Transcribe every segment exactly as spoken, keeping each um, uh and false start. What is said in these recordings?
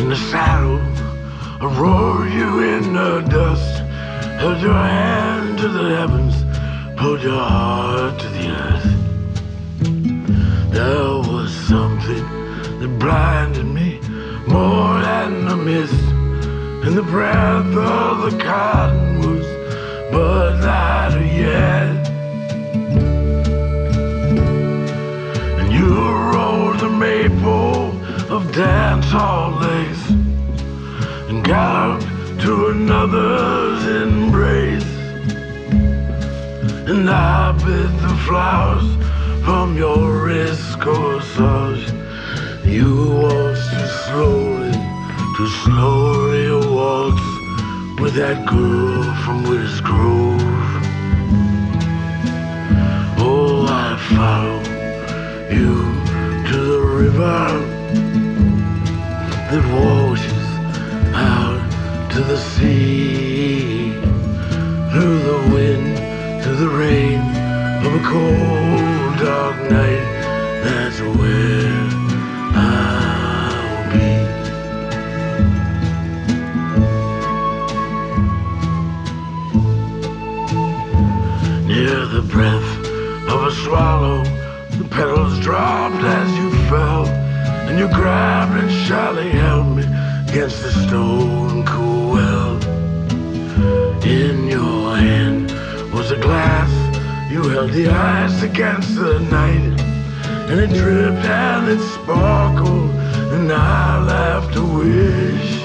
in the saddle, I roared you in the dust, held your hand to the heavens, pulled your heart to the earth. There was something that blinded me more than the mist, and the breath of the cottonwoods, but lighter yet. And you rolled the maple of dance hall lace and galloped to another's embrace. And I bit the flowers from your wrist corsage. You waltzed too slowly, too slowly a waltz with that girl from Witter's Grove. Oh, I follow you to the river that washes out to the sea, through the wind, through the rain of a cold, dark night. That's where I'll be. Near the breath of a swallow, the petals dropped as you fell, and you grabbed and shyly held me against the stone cool well. In your hand was a glass, you held the ice against the night, and it dripped and it sparkled, and I laughed a wish.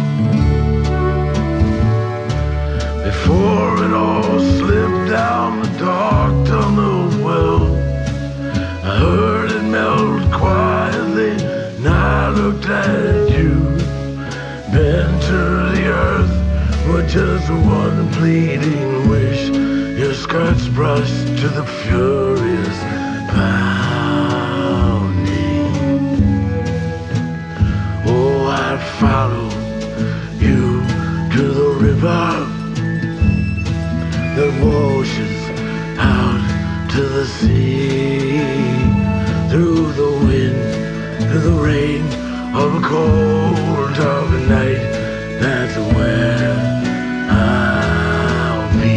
Before it all slipped down the dark tunnel well, I heard it melt quietly, and I looked at you, bent to the earth with just one pleading wish. Your skirts brushed to the furious pounding. Oh, I follow you to the river that washes out to the sea, through the wind, through the rain of a cold, dark night. That's where I'll be.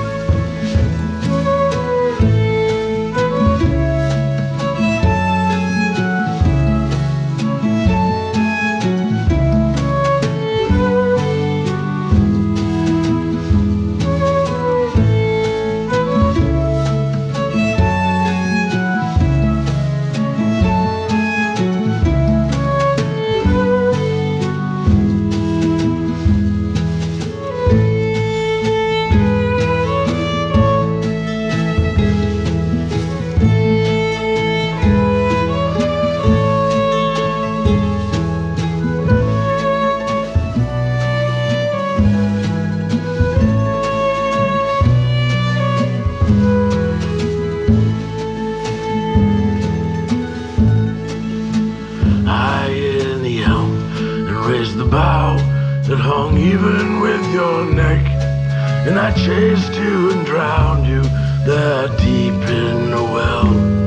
The bough that hung even with your neck, and I chased you and drowned you there deep in the well.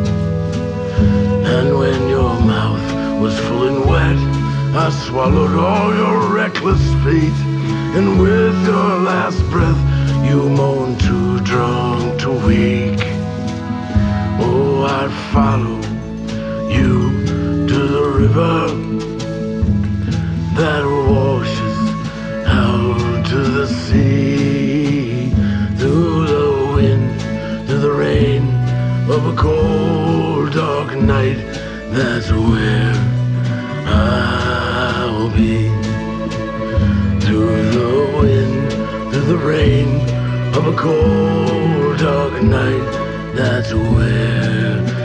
And when your mouth was full and wet, I swallowed all your reckless feet, and with your last breath you moaned too drunk to wake. Oh, I'd follow you to the river that washes out to the sea, through the wind, through the rain of a cold, dark night. That's where I'll be. Through the wind, through the rain of a cold, dark night. That's where